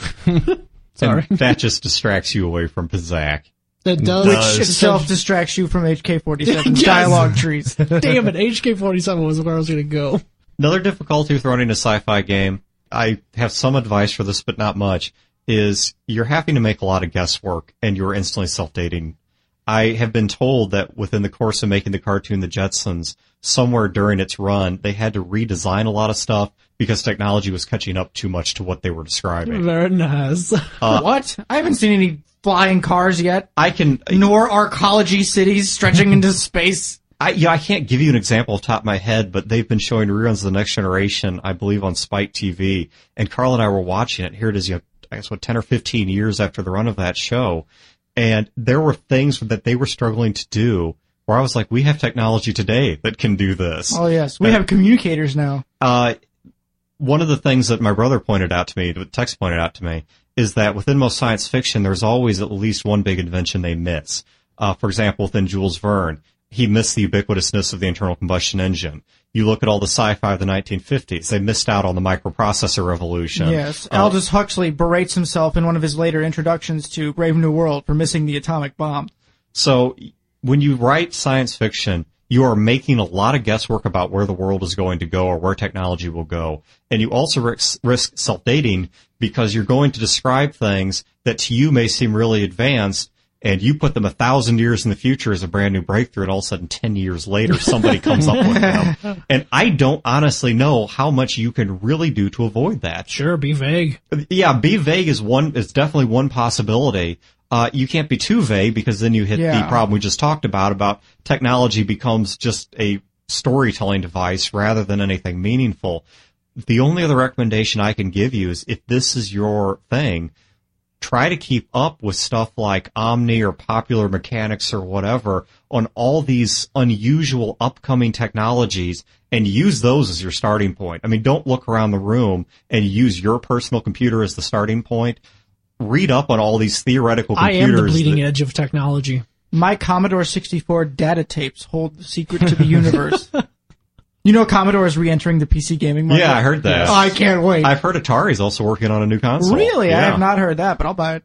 Sorry. And that just distracts you away from Pizak. That does. Which itself distracts you from H K forty-seven's Yes. dialogue trees. Damn it, H K forty-seven was where I was going to go. Another difficulty with running a sci-fi game, I have some advice for this, but not much, is you're having to make a lot of guesswork, and you're instantly self-dating. I have been told that within the course of making the cartoon The Jetsons, somewhere during its run, they had to redesign a lot of stuff because technology was catching up too much to what they were describing. Very nice. What? I haven't seen any flying cars yet, I can, nor arcology cities stretching into space. I, yeah, I can't give you an example off the top of my head, but they've been showing reruns of The Next Generation, I believe, on Spike T V, and Carl and I were watching it. Here it is, you know, I guess, what, ten or fifteen years after the run of that show, and there were things that they were struggling to do where I was like, we have technology today that can do this. Oh, yes. We have communicators now. Uh, one of the things that my brother pointed out to me, that Tex pointed out to me, is that within most science fiction, there's always at least one big invention they miss. Uh, for example, within Jules Verne, he missed the ubiquitousness of the internal combustion engine. You look at all the sci-fi of the nineteen fifties, they missed out on the microprocessor revolution. Yes. Uh, Aldous Huxley berates himself in one of his later introductions to Brave New World for missing the atomic bomb. So when you write science fiction, you are making a lot of guesswork about where the world is going to go or where technology will go. And you also risk, risk self-dating because you're going to describe things that to you may seem really advanced, and you put them a thousand years in the future as a brand new breakthrough, and all of a sudden ten years later somebody comes up with them. And I don't honestly know how much you can really do to avoid that. Sure, be vague. Yeah, be vague is one, is definitely one possibility. Uh, you can't be too vague because then you hit Yeah. the problem we just talked about, about technology becomes just a storytelling device rather than anything meaningful. The only other recommendation I can give you is if this is your thing, try to keep up with stuff like Omni or Popular Mechanics or whatever on all these unusual upcoming technologies and use those as your starting point. I mean, don't look around the room and use your personal computer as the starting point. Read up on all these theoretical I computers. am the bleeding that- edge of technology. My Commodore sixty-four data tapes hold the secret to the universe. You know Commodore is re-entering the P C gaming market? Yeah, I heard that. Oh, I can't wait. I've heard Atari's also working on a new console. Really? Yeah. I have not heard that, but I'll buy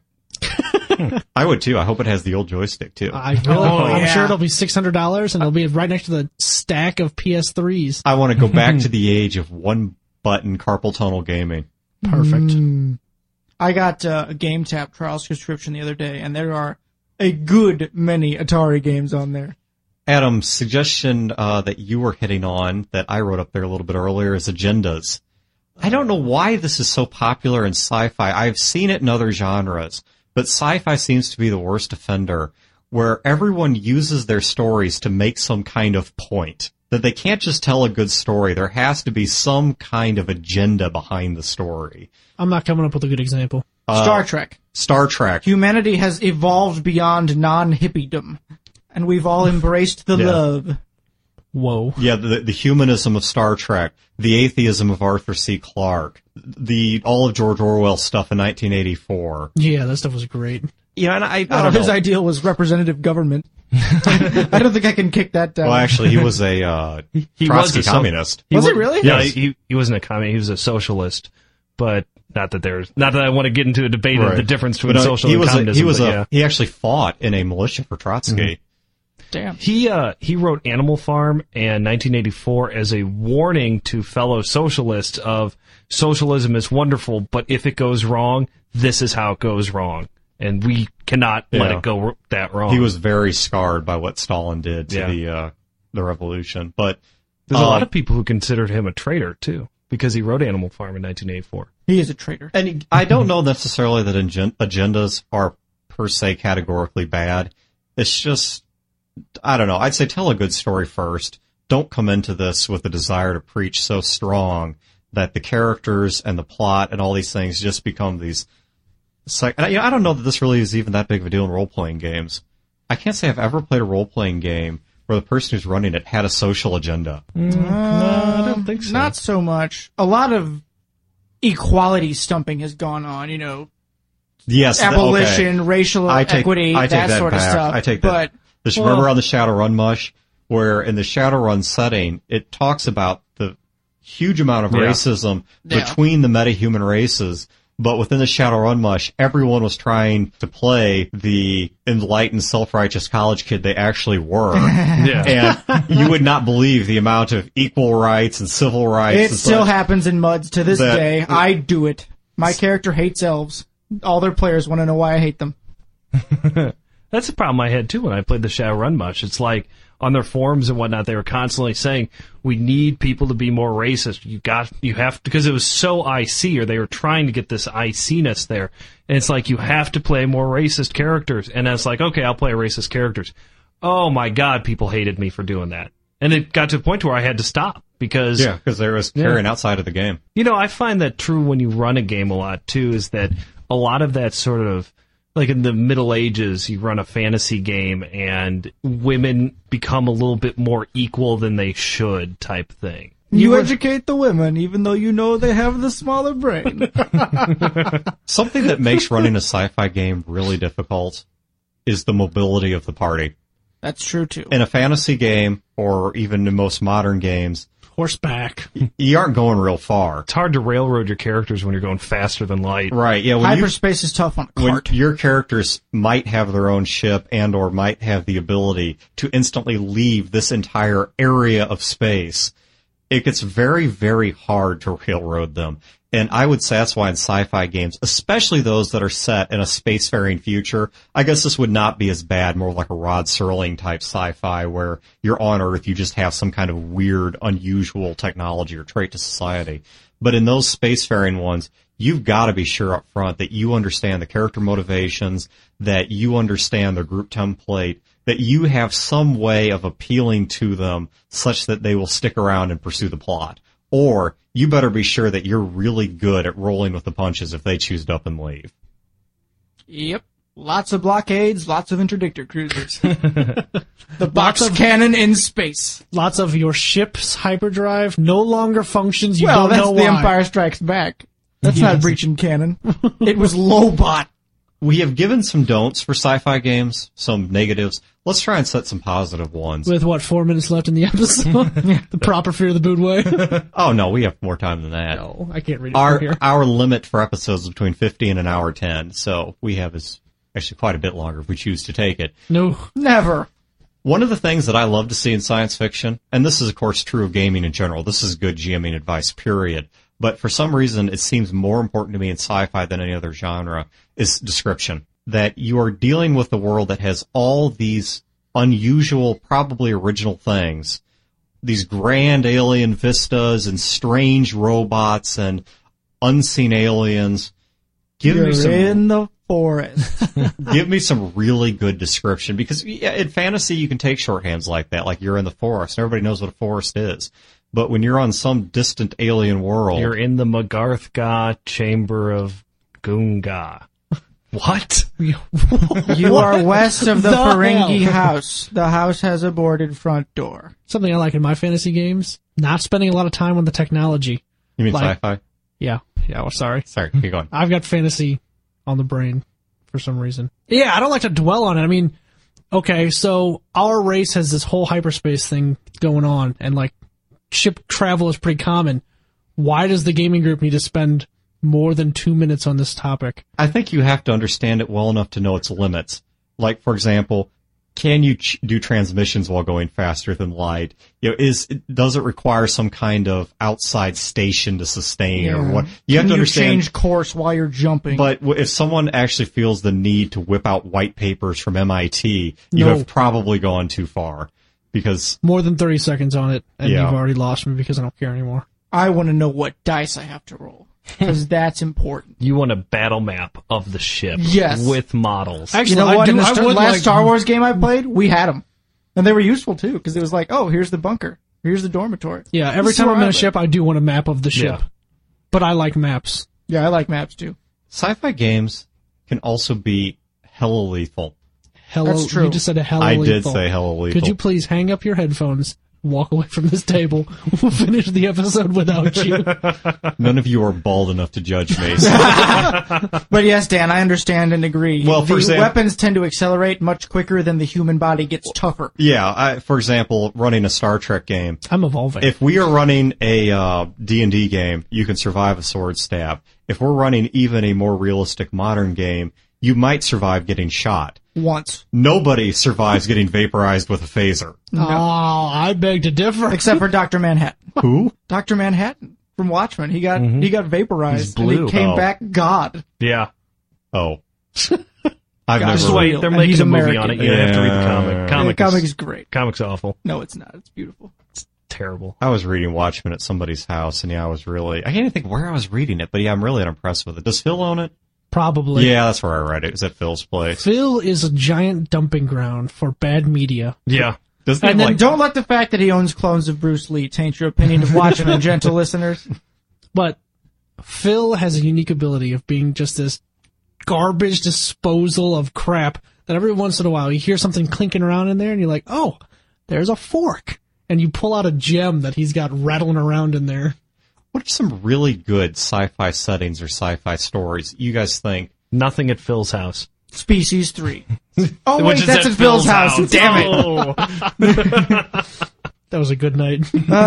it. I would too. I hope it has the old joystick too. I really, Oh, I'm yeah. sure it'll be six hundred dollars and it'll be right next to the stack of P S threes. I want to go back to the age of one button carpal tunnel gaming. Perfect. Mm. I got uh, a Game Tap trial subscription the other day, and there are a good many Atari games on there. Adam, suggestion uh, that you were hitting on that I wrote up there a little bit earlier is agendas. I don't know why this is so popular in sci-fi. I've seen it in other genres, but sci-fi seems to be the worst offender, where everyone uses their stories to make some kind of point. That they can't just tell a good story. There has to be some kind of agenda behind the story. I'm not coming up with a good example. Uh, Star Trek. Star Trek. Humanity has evolved beyond non-hippiedom, and we've all embraced the Yeah. love. Whoa. Yeah, the, the humanism of Star Trek, the atheism of Arthur C. Clarke, the all of George Orwell's stuff in nineteen eighty-four. Yeah, that stuff was great. Yeah, and I, I Oh, don't his know. ideal was representative government. I don't think I can kick that down. Well, actually, he was a uh, He Trotsky was a so- communist. He Was wa- he really? Yeah, Yes. he he wasn't a communist. He was a socialist, but not that there's not that I want to get into a debate of Right. the difference between But, uh, social he and was a, communism. he was but a yeah. he actually fought in a militia for Trotsky. Damn. He uh he wrote Animal Farm in nineteen eighty-four as a warning to fellow socialists of socialism is wonderful, but if it goes wrong, this is how it goes wrong, and we cannot let Yeah. it go r- that wrong. He was very scarred by what Stalin did to Yeah. the uh, the revolution. But There's a lot um, of people who considered him a traitor too because he wrote Animal Farm in nineteen eighty-four. He is a traitor. And I don't know necessarily that agen- agendas are per se categorically bad. It's just, I don't know. I'd say tell a good story first. Don't come into this with a desire to preach so strong that the characters and the plot and all these things just become these. Psych- and I, you know, I don't know that this really is even that big of a deal in role-playing games. I can't say I've ever played a role-playing game where the person who's running it had a social agenda. I don't think so. Not so much. A lot of equality stumping has gone on, you know. yes, th- abolition, okay. racial I take, equity, I take that, that sort back. of stuff. I take but, that. Just well, remember on the Shadowrun Mush, where in the Shadowrun setting, it talks about the huge amount of Yeah. racism Yeah. between the metahuman races. But within the Shadowrun Mush, everyone was trying to play the enlightened, self-righteous college kid they actually were. Yeah. And you would not believe the amount of equal rights and civil rights. It and still such. happens in MUDs to this That- day. I do it. My character hates elves. All their players want to know why I hate them. That's the problem I had too when I played the Shadowrun Mush. It's like on their forums and whatnot, they were constantly saying, "We need people to be more racist. You got, you have," because it was so I C, or they were trying to get this I C-ness there. And it's like you have to play more racist characters. And it's like, okay, I'll play racist characters. Oh my God, people hated me for doing that, and it got to the point where I had to stop because Yeah, because there was carrying outside of the game. You know, I find that true when you run a game a lot, too, is that a lot of that sort of, like in the Middle Ages, you run a fantasy game and women become a little bit more equal than they should type thing. You, educate the women, even though you know they have the smaller brain. Something that makes running a sci-fi game really difficult is the mobility of the party. That's true, too. In a fantasy game, or even in most modern games, Horseback. you aren't going real far. It's hard to railroad your characters when you're going faster than light. Right, yeah. When you, Hyperspace is tough on a when cart. your characters might have their own ship and or might have the ability to instantly leave this entire area of space, it gets very, very hard to railroad them. And I would say that's why in sci-fi games, especially those that are set in a spacefaring future, I guess this would not be as bad, more like a Rod Serling type sci-fi where you're on Earth, you just have some kind of weird, unusual technology or trait to society. But in those spacefaring ones, you've got to be sure up front that you understand the character motivations, that you understand their group template, that you have some way of appealing to them such that they will stick around and pursue the plot. Or you better be sure that you're really good at rolling with the punches if they choose to up and leave. Yep. Lots of blockades, lots of interdictor cruisers. The box cannon in space. Lots of your ship's hyperdrive no longer functions. You Well, don't that's know The why. Empire Strikes Back. That's Yes. not breaching canon. It was Lobot. We have given some don'ts for sci-fi games, some negatives. Let's try and set some positive ones. With what, four minutes left in the episode? The proper Fear the Boot way? Oh no, we have more time than that. No, I can't read it Our from here. our limit for episodes is between fifty and an hour ten, so we have is actually quite a bit longer if we choose to take it. No. Never. One of the things that I love to see in science fiction, and this is of course true of gaming in general, this is good GMing advice, period. But for some reason, it seems more important to me in sci-fi than any other genre, is description. That you are dealing with a world that has all these unusual, probably original things. These grand alien vistas and strange robots and unseen aliens. Give You're me some in the forest. give me some really good description, because yeah, in fantasy you can take shorthands like that, like you're in the forest, and everybody knows what a forest is. But when you're on some distant alien world, You're in the Magarthga Chamber of Gunga. What? You are west of the, The Ferengi hell? house. The house has a boarded front door. Something I like in my fantasy games, not spending a lot of time on the technology. you mean like- sci-fi? Yeah. Yeah, well, sorry. Sorry, keep going. I've got fantasy on the brain for some reason. Yeah, I don't like to dwell on it. I mean, okay, so our race has this whole hyperspace thing going on, and like ship travel is pretty common. Why does the gaming group need to spend more than two minutes on this topic? I think you have to understand it well enough to know its limits. Like, for example, can you ch- do transmissions while going faster than light? You know, is does it require some kind of outside station to sustain or what? You have Can to you understand. change course while you're jumping? But w- if someone actually feels the need to whip out white papers from M I T, you No. have probably gone too far. Because More than thirty seconds on it, and Yeah. you've already lost me because I don't care anymore. I want to know what dice I have to roll. Because that's important. You want a battle map of the ship. Yes. With models. Actually, You know I what? do- In the I Star- would last like- Star Wars game I played, we had them. And they were useful, too, because it was like, oh, here's the bunker. Here's the dormitory. Yeah, every This is time where I'm in I a live. ship, I do want a map of the ship. Yeah. But I like maps. Yeah, I like maps, too. sci-fi games can also be hella lethal. Hello, That's true. You just said a hello I lethal. did say hella lethal. Could you please hang up your headphones, walk away from this table. We'll finish the episode without you. None of you are bald enough to judge me. But yes, Dan, I understand and agree. Well, for the example- weapons tend to accelerate much quicker than the human body gets tougher. Yeah, I, for example, running a Star Trek game. I'm evolving. If we are running a uh, D and D game, you can survive a sword stab. If we're running even a more realistic modern game, you might survive getting shot. Once. Nobody survives getting vaporized with a phaser. Oh, I beg to differ. Except for Doctor Manhattan. Who? Doctor Manhattan from Watchmen. He got he got vaporized He's blue. and he came Oh. back God. Yeah. Oh. I've God, never Just real. wait. They're And making he's a movie American. on it. You have to read the comic. Yeah. Comic, the comic is, is great. comic's awful. No, it's not. It's beautiful. Terrible. I was reading Watchmen at somebody's house, and yeah, I was really, I can't even think where I was reading it, but yeah, I'm really impressed with it. Does Phil own it? Probably. Yeah, that's where I read it. It was at Phil's place. Phil is a giant dumping ground for bad media. Yeah. Doesn't he And have, then like, don't let the fact that he owns clones of Bruce Lee taint your opinion of Watchmen, gentle listeners. But Phil has a unique ability of being just this garbage disposal of crap that every once in a while you hear something clinking around in there and you're like, oh, there's a fork. And you pull out a gem that he's got rattling around in there. what are some really good sci-fi settings or sci-fi stories you guys think? Nothing at Phil's house. Species three. Oh, Which wait, is that's at at Phil's house. Damn it. Oh. That was a good night.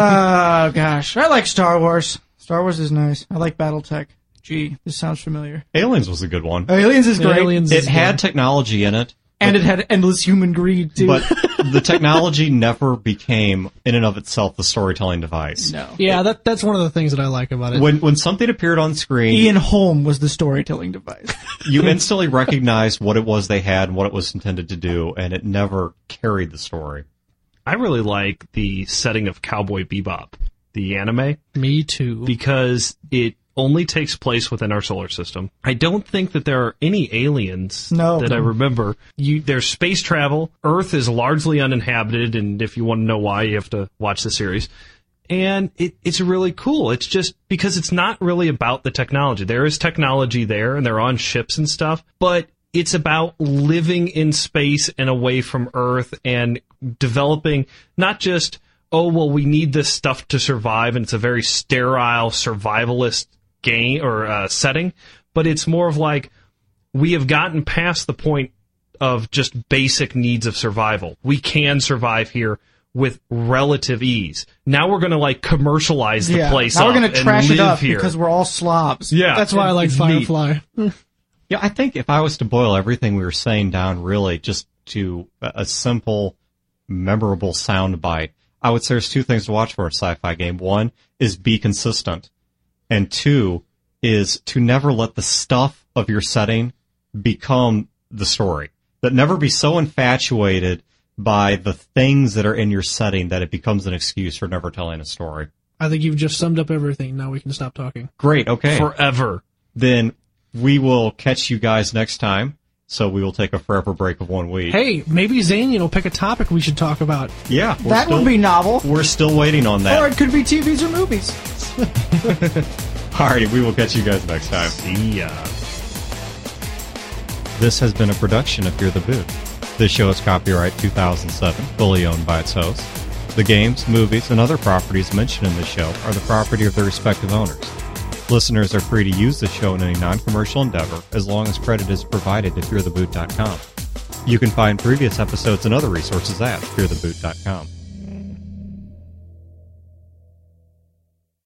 Oh, gosh. I like Star Wars. Star Wars is nice. I like Battletech. Gee, this sounds familiar. Aliens was a good one. Aliens is great. Aliens It is had good. technology in it, And it had endless human greed, too. but the technology never became, in and of itself, the storytelling device. no. Yeah, that that's one of the things that I like about it. When when something appeared on screen, Ian Holm was the storytelling device. you instantly recognized what it was they had and what it was intended to do, and it never carried the story. I really like the setting of Cowboy Bebop, the anime, Me too. because it only takes place within our solar system. I don't think that there are any aliens No. that I remember. You, there's space travel. Earth is largely uninhabited, and if you want to know why, you have to watch the series. And it, it's really cool. It's just because it's not really about the technology. There is technology there, and they're on ships and stuff, but it's about living in space and away from Earth and developing not just, oh, well, we need this stuff to survive, and it's a very sterile, survivalist game or uh, setting, but it's more of like, we have gotten past the point of just basic needs of survival. We can survive here with relative ease. Now we're going to like commercialize the yeah. place Now we're up going to and trash it live up here. because we're all slobs. Yeah, That's why I like it's neat. Firefly. Yeah, I think if I was to boil everything we were saying down really just to a a simple, memorable sound bite, I would say there's two things to watch for a sci-fi game. One is be consistent, and two is to never let the stuff of your setting become the story. That never be so infatuated by the things that are in your setting that it becomes an excuse for never telling a story. I think you've just summed up everything. Now we can stop talking. Great, okay. Forever. Then we will catch you guys next time. So we will take a forever break of one week. Hey, maybe Zane, will pick a topic we should talk about. Yeah, we're That still, would be novel. We're still waiting on Or that. it could be T Vs or movies. Alrighty, we will catch you guys next time. See ya. This has been a production of Fear the Boot. This show is copyright two thousand seven, fully owned by its host. The games, movies, and other properties mentioned in the show are the property of their respective owners. Listeners are free to use the show in any non-commercial endeavor as long as credit is provided to fear the boot dot com. You can find previous episodes and other resources at fear the boot dot com.